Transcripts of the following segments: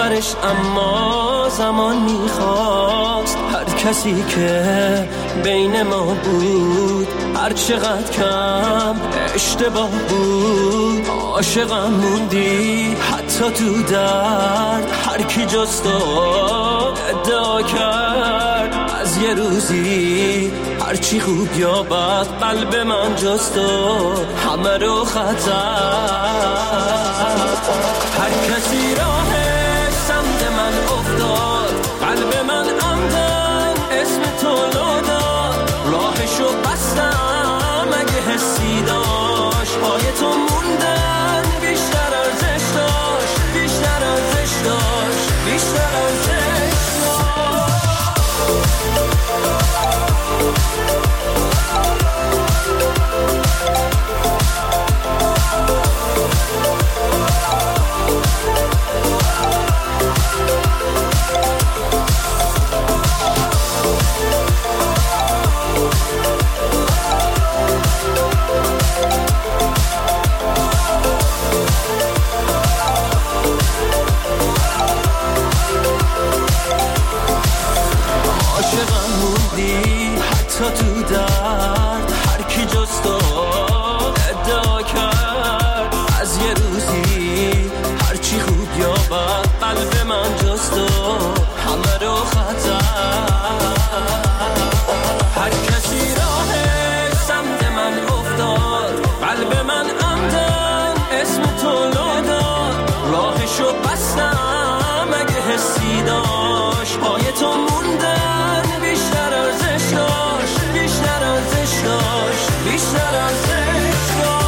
آخرش اما زمان میخواست هر کسی که بین ما بود هر چقدر کم اشتباه بود عاشقم موندی حتی تو درد هر کی جز تو ادعا کرد از یه روزی هرچی خوب یا بد قلب من جز تو همه رو خطر هر کسی راهش سمت من افتاد قلب من عمدن اسم تو لو داد راهشو بستم اگه حسی داشت پای تو موندن بیشتر ارزش داشت بیشتر ارزش داشت بیشتر ارزش داشت عاشقم موندی حتی تو درد هر کی جز تو ادعا کرد از یه روزی هرچی خوب یا بد قلب من جز تو همه رو خطر هر کسی راهش سمت من افتاد قلب من عمدن اسم تو لو داد راهشو بستم اگه حسی داشت پای تو موندن بیشتر ارزش داشت بیشتر ارزش داشت بیشتر ارزش داشت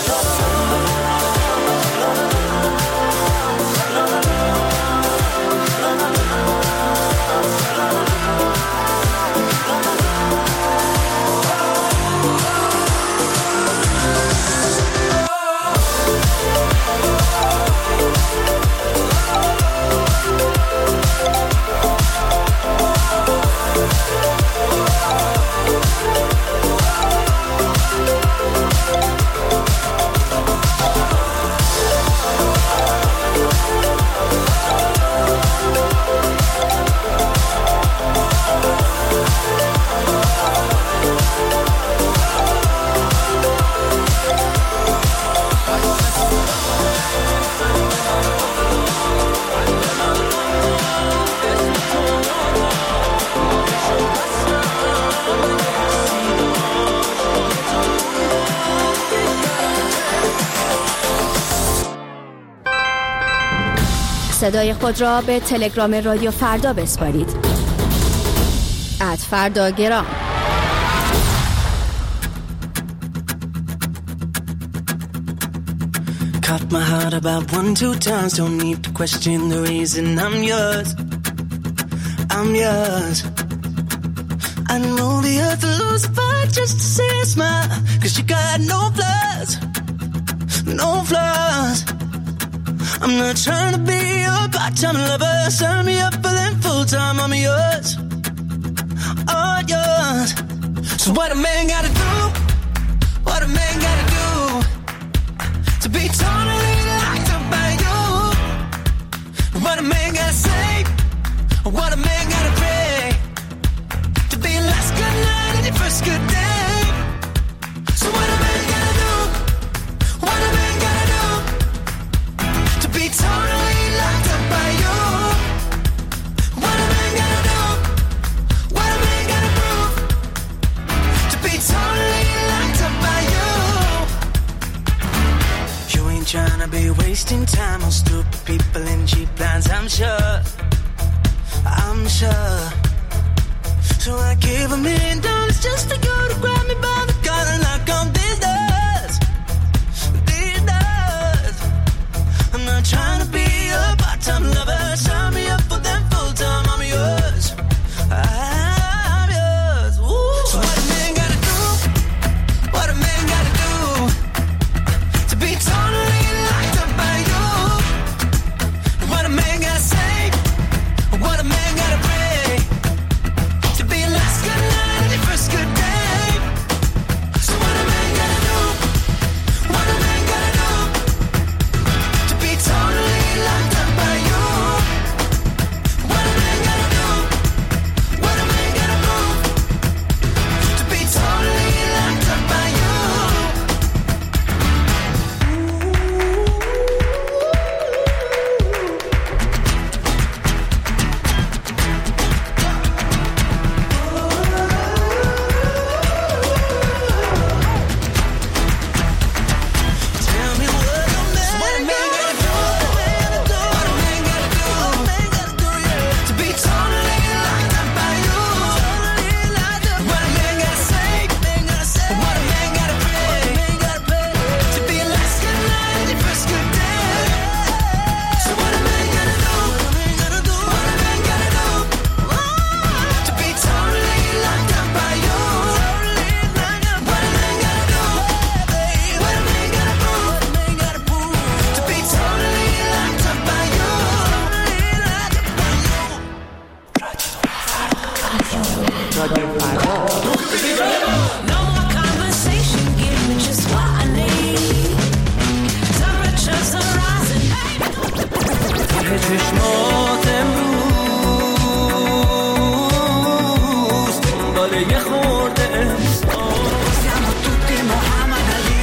صدای خود را به تلگرام رادیو فردا بسپارید. @فرداگرام. Cut my heart about 1-2 times. Don't need to question the reason I'm yours. I'm yours. I know the earth will lose a fight just to see a smile. 'Cause you got no flaws. No flaws. I'm not trying to be your part-time lover. Sign me up for them full-time. I'm yours, all yours. So what a man gotta do? What a man gotta do to be totally locked up by you? What a man gotta say? What a man gotta pray to be your last good night and your first good day? So what a man gotta do? What a man gotta do to be totally locked up by you? What a man gotta do? What a man gotta prove to be totally locked up by you? You ain't tryna be wasting time on stupid people and cheap lines, I'm sure. I'm sure. So I give $1 million just to go to grab me by the collar and knock on these doors. These doors. I'm not trying to be a part-time lover. Sign me up for them full-time. I'm yours. I'm yours. Ooh. So what a man gotta do? What a man gotta do to be totally locked up by you? What a man gotta say? What a man gotta pray to be your last good night and your first good day? رادیو فردا. چشمات امروز دنبال یه خورده احساس Siamo tutti Muhammad Ali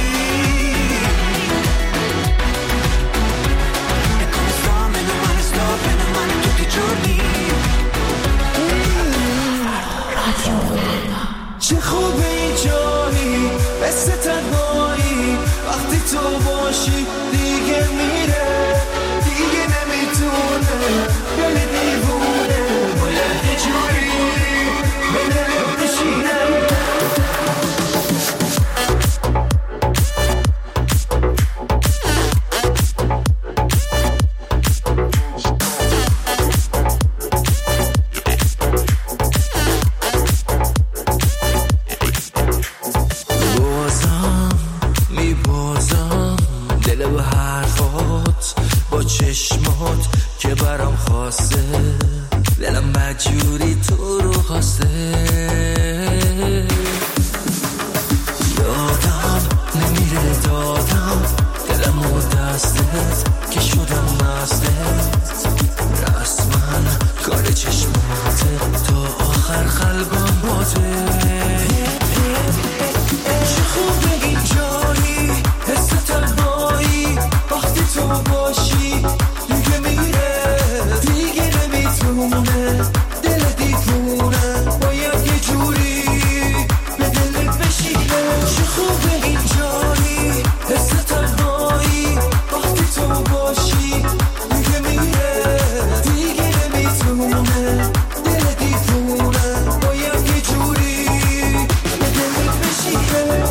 E come sto, meno male tutti i giorni. چه خوبه این جایی مثل تنهایی وقتی تو باشی دیگه میره دیگه نمیتونه دل دیوونه باید یه جوری به دلت بشینم. میبازم دل به حرفات با چشمات که برام خواسته دلم بدجوری تو رو خواسته یادم نمیره دادم دلم و دستت که شدم مستت رسما کار چشماته تا آخر قلبم باته. چه خوبه این جایی حس تنهایی وقتی تو باشی دیگه میره دیگه نمیتونه دل دیوونه باید یه جوری به دلت بشینه. چه خوبه این جایی حس تنهایی وقتی تو باشی دیگه میره دیگه نمیتونه دل دیوونه باید یه جوری به دلت بشینه.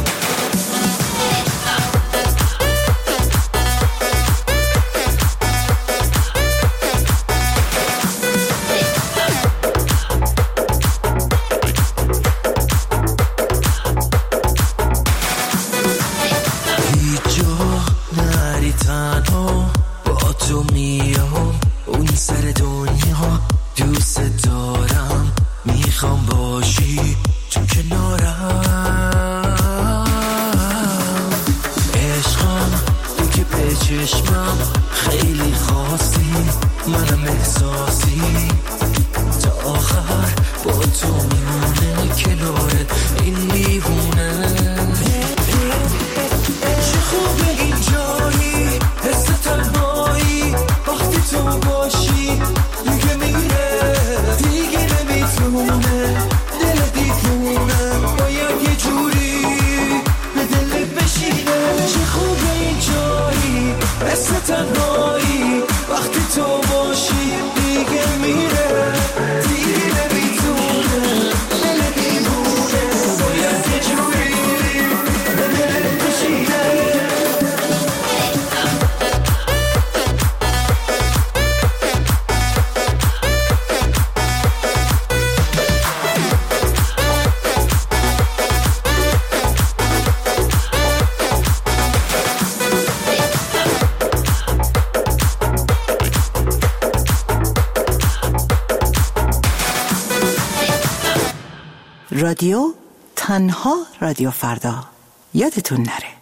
هیچ جا نری تنها با تو میام اون سر دنیا دوست دارم میخوام باشی تو کنارم عشقم تو که به چشمم خیلی خاصی منم احساسی تا آخر با تو میمونه کنارت این دیوونه. چه خوبه این جایی حس تنهایی وقتی تو باشی دیگه میره دیگه نمیتونه دل دیوونه باید یه جوری به دلت بشینه. چه خوبه این جایی حس تنهایی وقتی تو باشی دیگه میره دیگه نمیتونه دل دیوونه باید یه جوری به دلت بشینه. رادیو تنها رادیو فردا. یادتون نره.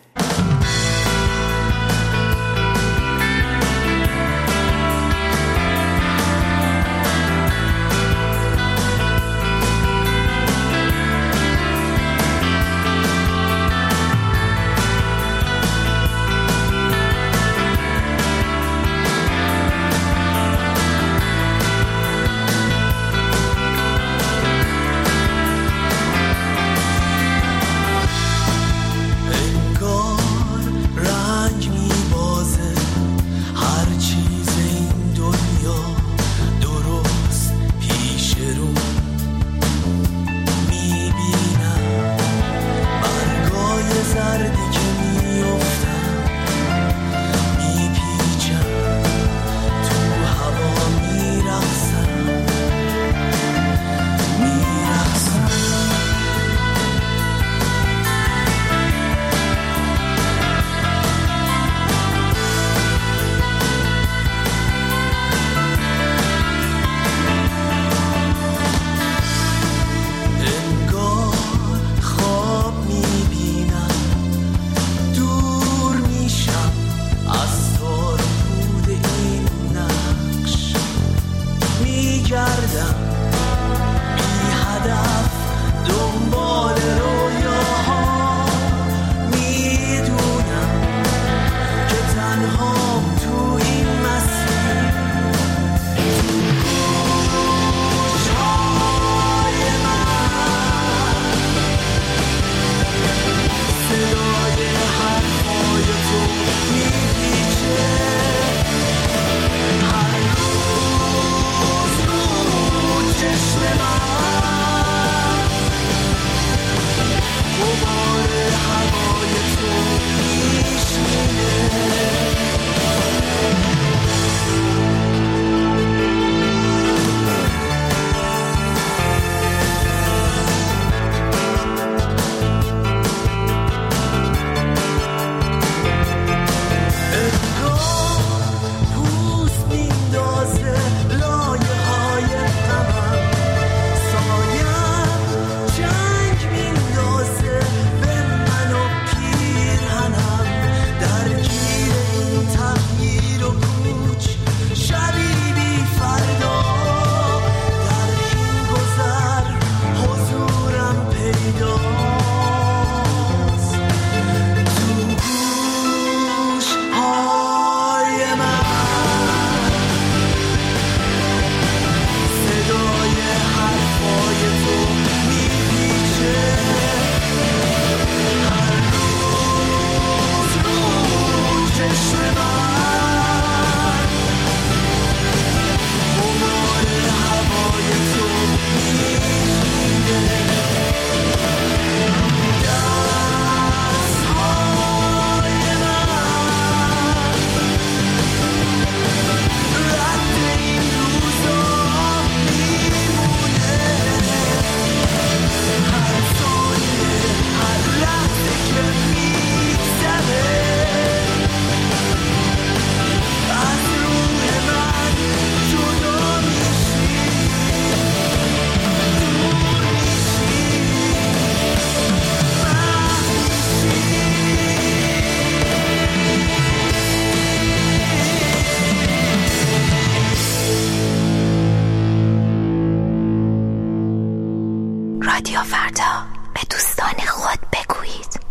رادیو فردا، به دوستان خود بگویید.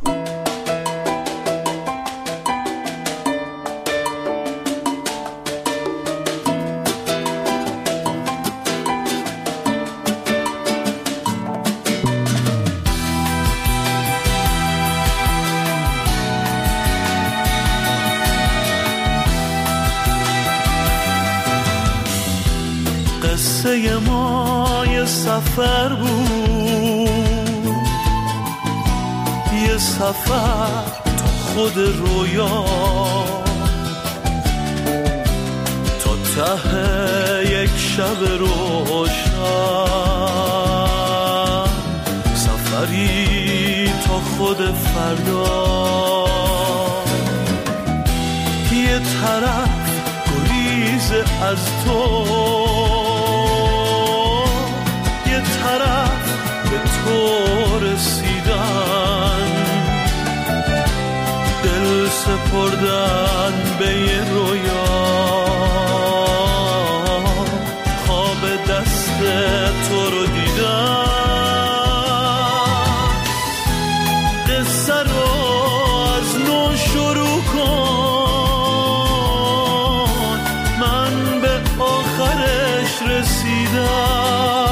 قصه ما یه سفر بود، یه سفر تا خود رویا، تا ته یک شب روشن، سفری تا خود فردا. یه طرف گریز از تو، طرف به تو رسیدن، دل سپردن به یه رویا، خواب دست تو رو دیدن. قصه رو از نو شروع کن، من به آخرش رسیدم.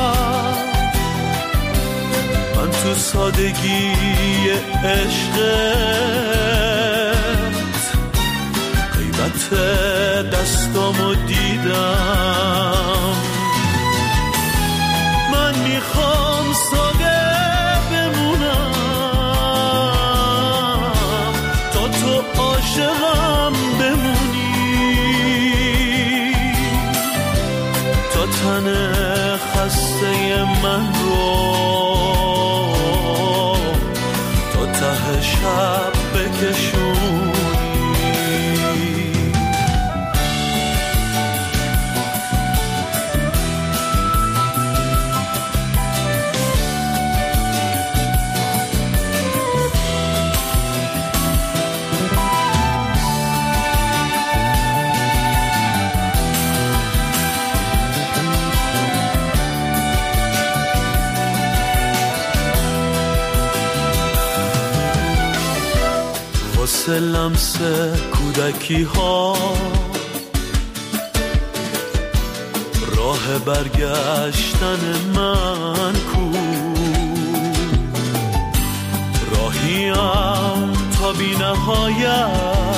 تو سادگی عشقت غیبت دستامو دیدم. من میخوام ساده بمونم تا تو عاشقم بمونی، تا تن خسته من رو ته شب بکشونی. واسه لمس کودکی ها راه برگشتن من کو، راهیم تا بی نهایت،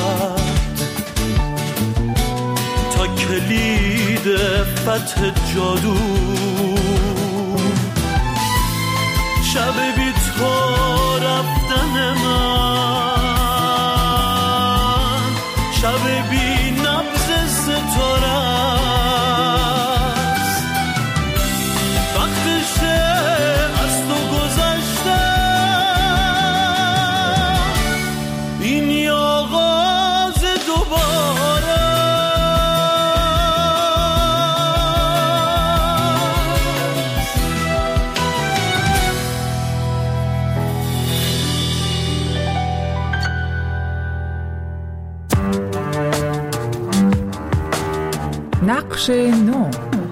تا کلید فتح جادو. شب بی تو رفتن من، شب بی نبض ستاره است، وقتشه از تو گذشته، این آغاز دوباره. نقش نو.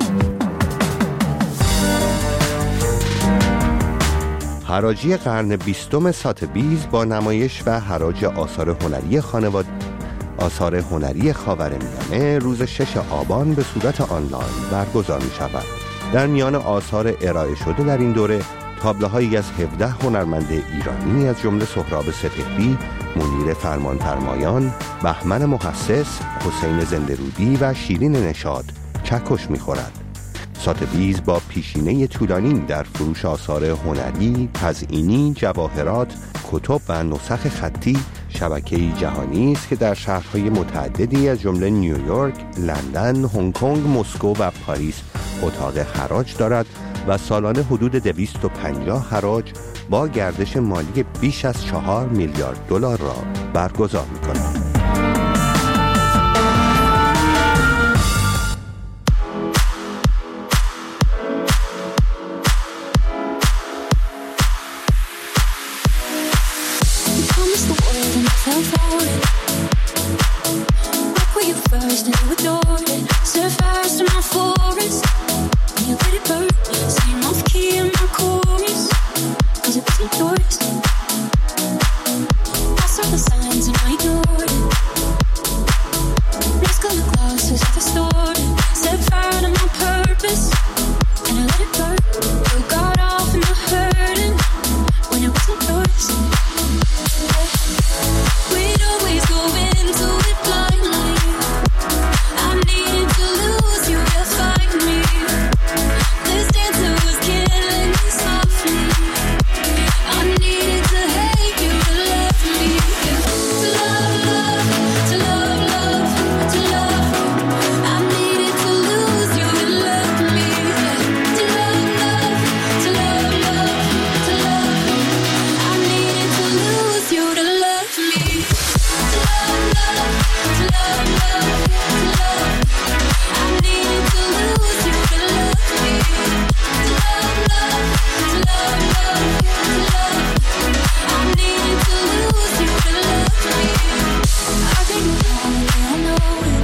حراجی قرن 20 ساتبیز با نمایش و حراج آثار هنری خانواده، آثار هنری خاورمیانه روز 6 آبان به صورت آنلاین برگزار می شود. در میان آثار ارائه شده در این دوره تابلوهایی از 17 هنرمند ایرانی از جمله سهراب سپهری، منیر فرمانفرمایان، بهمن محسس، حسین زنده‌رودی و شیرین نشاط چکش می‌خورد. ساتبیز با پیشینه طولانی در فروش آثار هنری، تزئینی، جواهرات، کتب و نسخ خطی شبکه‌ای جهانی است که در شهرهای متعددی از جمله نیویورک، لندن، هنگ کنگ، مسکو و پاریس اتاق حراج دارد و سالانه حدود 250 حراج با گردش مالی بیش از 4 میلیارد دلار را برگزار می‌کند. Set fires to my forest, and you let it burn. Sing off key in my chorus. 'cause it wasn't yours. I saw the signs and I ignored it. Rose colored glasses at the store. Set fire to my purpose and I let it burn. You got off in the hurting when it wasn't yours. We'd always go into it blindly. I needed to lose you to find me. This dancer was killing me softly. I needed to hate you to love me. To love, love, to love, love, to love. I needed to lose you to love me. To love, love, to love, love, to love. I needed to lose you to love me. To love, love, to love, love, to love. I needed to lose you to love me. To love, love, to love, love, to love. I needed to lose you to love me. I gave you all the way I know it.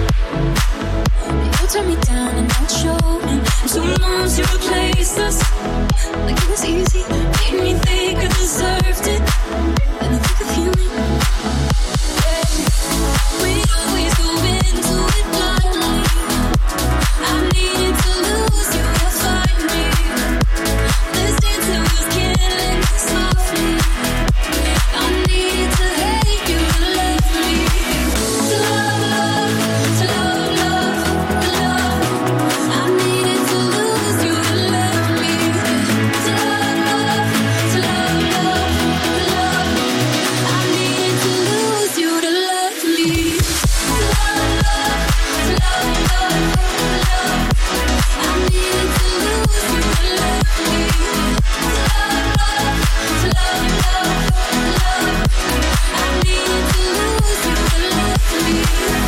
You turned me down and I showed it. In 2 months you replaced us. Like it was easy, made me think I deserved it. And I think of healing. We'd always go into it blindly. I needed to lose you to find me. This dancer was killing me softly. I needed to hate you to love me. To love, love, to love, love, to love. I needed to lose you to love me. To love, love, to love, love, to love. I needed to lose you to love me. To love, love, to love, love, to love. I needed to lose you to love me. To love, love, to love, love, to love. I needed to lose you to love me.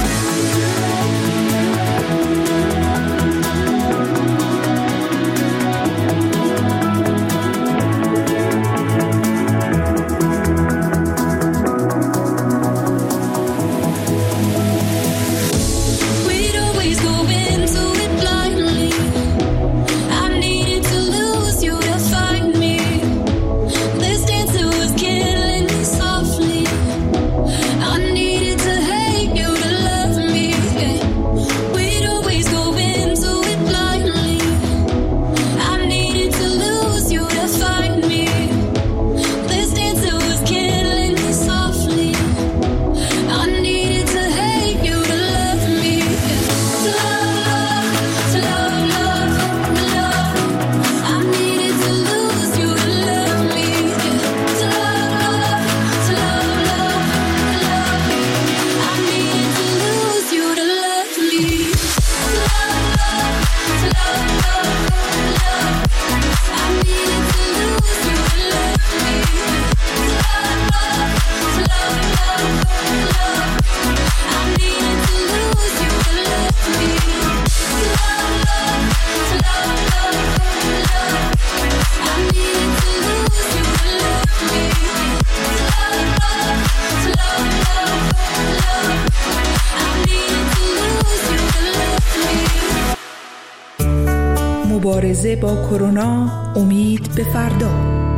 We'd always go into it blindly. I needed to lose you to find me. This dancer was killing me softly. I needed to hate you to love me. We'd always go into it blindly. I needed to lose you to find me. This dancer was killing me softly. I needed to hate you to love me. To love, to love, love, to love. I needed to lose you to love me. To love, to love, love, to love. I needed to lose you to love me. To love, to love, love, to love. I needed to lose you to love me. To love, to love, love, to love. I needed to lose you to love me. To love, to love, love, to love. I needed to lose you to love me. To love, to love, love, to love. I needed to lose you to love me. مبارزه با کرونا، امید به فردا.